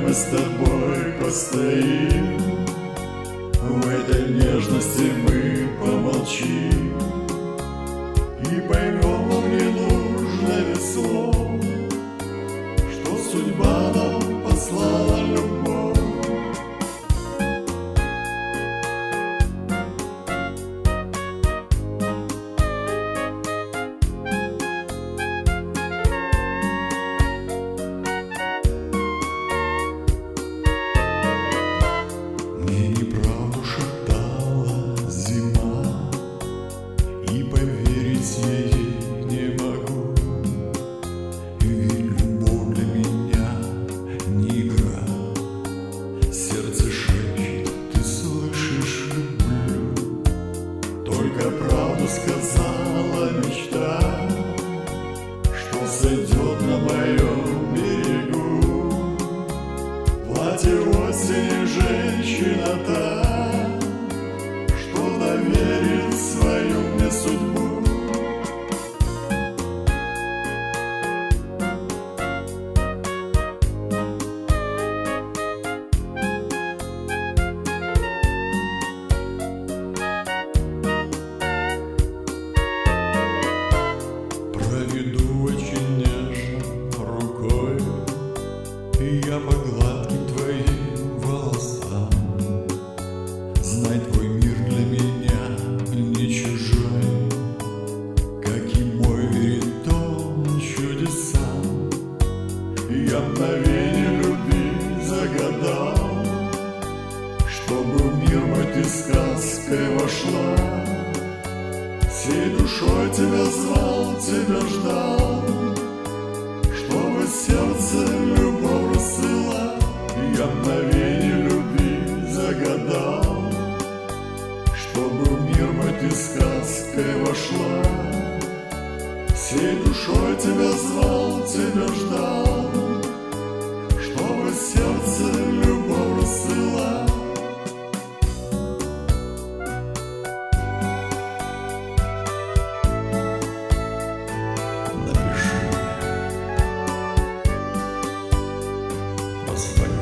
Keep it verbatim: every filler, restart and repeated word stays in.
мы с тобой постоим, в этой нежности мы помолчим и поймем, не нужно ведь слов, что судьба нам послала любовь. Мне неправду шептала зима, и поверить ей не могу. Ведь любовь для меня не игра. Сердце шепчет, ты слышишь, люблю. Только правду сказала мечта, что сойдет на моем берегу. Платье осени женщина та, что доверит свою мне судьбу. Проведу очень нежно рукой я по гладким твоим волосам. Знай, твой мир для меня не чужой, как и мой верит он чудесам. Я мгновенье любви загадал, чтобы в мир мой ты сказкой вошла. Всей душой тебя звал, тебя ждал, чтобы сердце любовь рассыла. Я мгновенье любви загадал, чтобы в мир мой ты сказкой вошла. Всей душой тебя звал, тебя ждал, чтобы сердце любовь рассыла. Напиши, позвони.